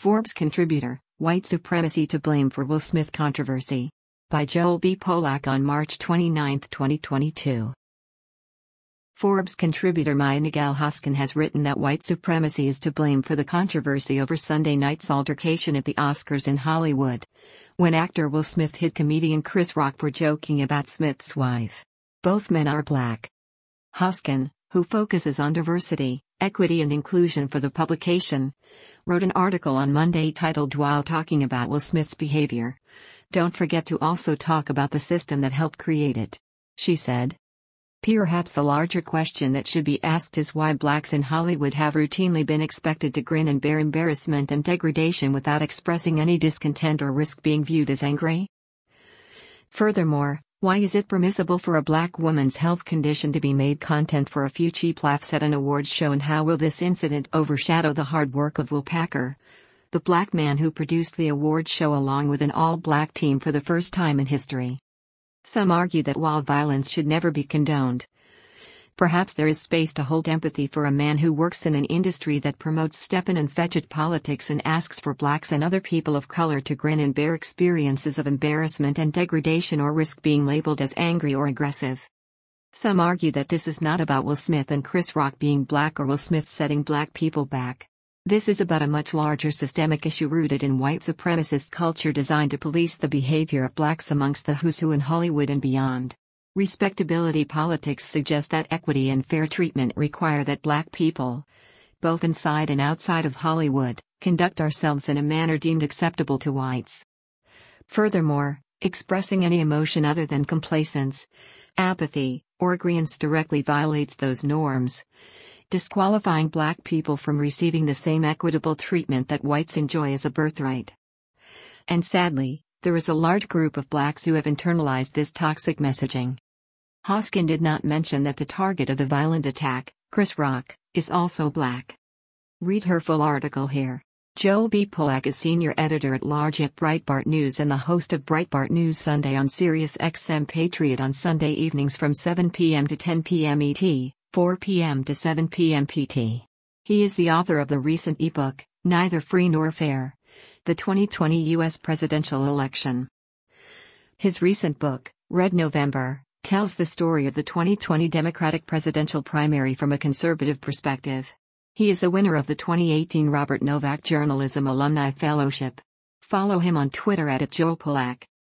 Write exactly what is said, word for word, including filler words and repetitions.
Forbes contributor, White Supremacy to Blame for Will Smith Controversy. By Joel B. Polak on March twenty-ninth, twenty twenty-two. Forbes contributor Maya Nigel Hoskin has written that white supremacy is to blame for the controversy over Sunday night's altercation at the Oscars in Hollywood, when actor Will Smith hit comedian Chris Rock for joking about Smith's wife. Both men are black. Hoskin, who focuses on diversity, equity and inclusion for the publication, wrote an article on Monday titled "While Talking About Will Smith's Behavior, Don't Forget to Also Talk About the System That Helped Create It," she said. Perhaps the larger question that should be asked is why blacks in Hollywood have routinely been expected to grin and bear embarrassment and degradation without expressing any discontent or risk being viewed as angry. Furthermore, why is it permissible for a black woman's health condition to be made content for a few cheap laughs at an awards show, and how will this incident overshadow the hard work of Will Packer, the black man who produced the awards show along with an all-black team for the first time in history? Some argue that while violence should never be condoned, perhaps there is space to hold empathy for a man who works in an industry that promotes step-in and fetch-it politics and asks for blacks and other people of color to grin and bear experiences of embarrassment and degradation or risk being labeled as angry or aggressive. Some argue that this is not about Will Smith and Chris Rock being black or Will Smith setting black people back. This is about a much larger systemic issue rooted in white supremacist culture designed to police the behavior of blacks amongst the who's who in Hollywood and beyond. Respectability politics suggest that equity and fair treatment require that black people, both inside and outside of Hollywood, conduct ourselves in a manner deemed acceptable to whites. Furthermore, expressing any emotion other than complacence, apathy, or agreeance directly violates those norms, disqualifying black people from receiving the same equitable treatment that whites enjoy as a birthright. And sadly, there is a large group of blacks who have internalized this toxic messaging. Hoskin did not mention that the target of the violent attack, Chris Rock, is also black. Read her full article here. Joel B. Polak is senior editor-at-large at Breitbart News and the host of Breitbart News Sunday on Sirius X M Patriot on Sunday evenings from seven p m to ten p m E T, four p m to seven p m P T. He is the author of the recent ebook, Neither Free Nor Fair: The twenty twenty U S Presidential Election. His recent book, Red November, tells the story of the twenty twenty Democratic presidential primary from a conservative perspective. He is a winner of the twenty eighteen Robert Novak Journalism Alumni Fellowship. Follow him on Twitter at Joel Polak.